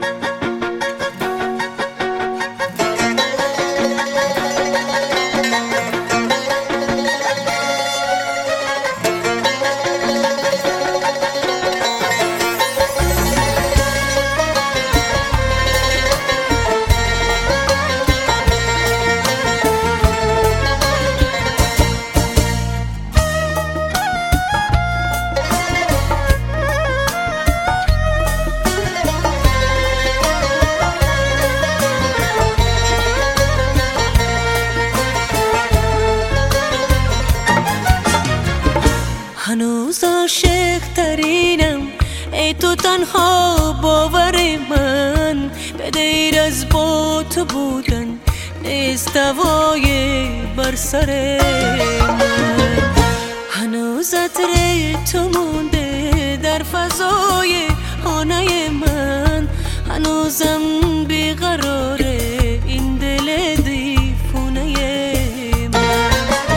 هنوز عاشق ترینم ای تو تنها باور من، به غیر از با تو بودن نیست دوای بر سر من. هنوز عطر تو مونده در فضای خانه من، هنوزم بیقراره این دل دیوونه من.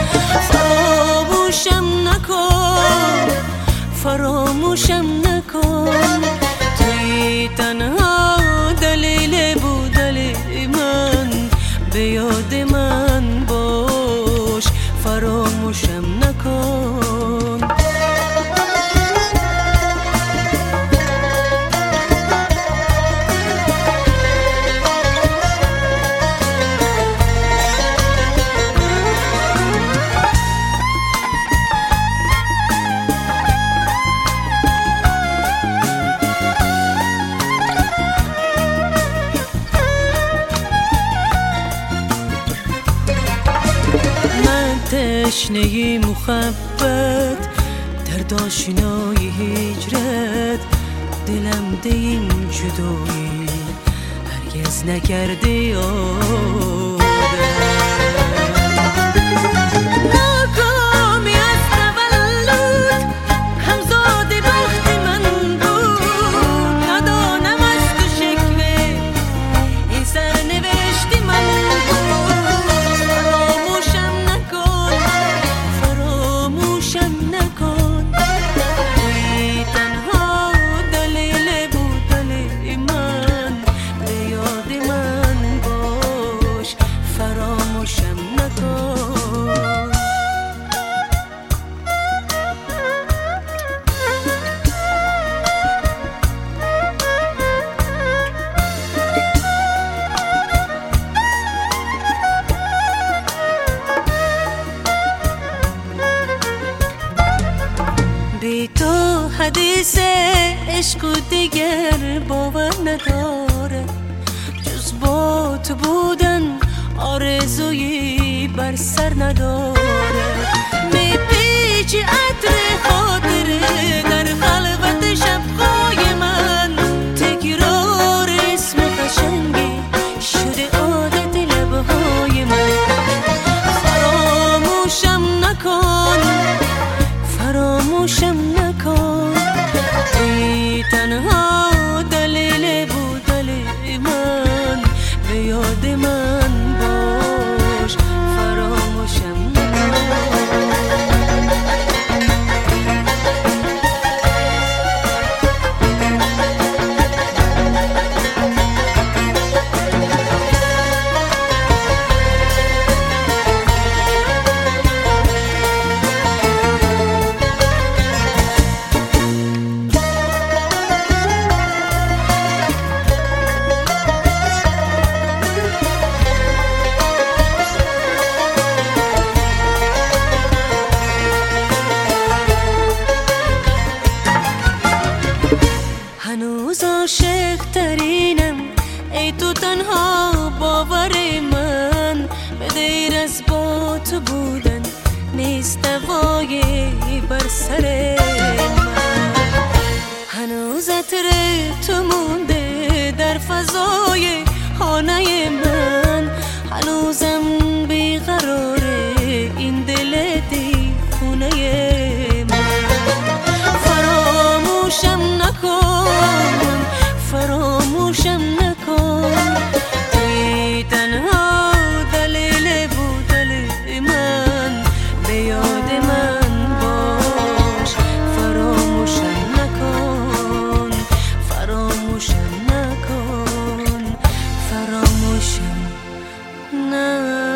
فراموشم نکن توی تنها دلیل بودن من، به یاد من باش فراموشم نکن. تشنه محبت در آشنای هجرت، دلم ده این جدایی هرگز نکرده یادم. ناکامی از تولد همزاد بخت من بود، ندانم از تو شکوه این سرنوشت من بود. بی تو حدیث عشق و دیگر باور نداره، جز با تو بودن آرزویی بر سر نداره. میپیچی عطر خاطره در خلوت شب‌های من، تکرار اسم قشنگی شده عادت لب‌های من. فراموشم نکن فراموشم نکن توی تنها دلیل بودن من، به یاد من باش فراموشم نکن. هنوز عاشق ترینم ای تو تنها باور من، به غیر از با تو بودن نیست دوای بر سر من. هنوز عطر تو مونده در فضای خانه من، هنوزم بیقراره این دل دیوونه من. فراموشم نکن فراموشم نکن توی تنها دلیل بودن من، به یاد من باش فراموشم نکن فراموشم نکن. باشم. نه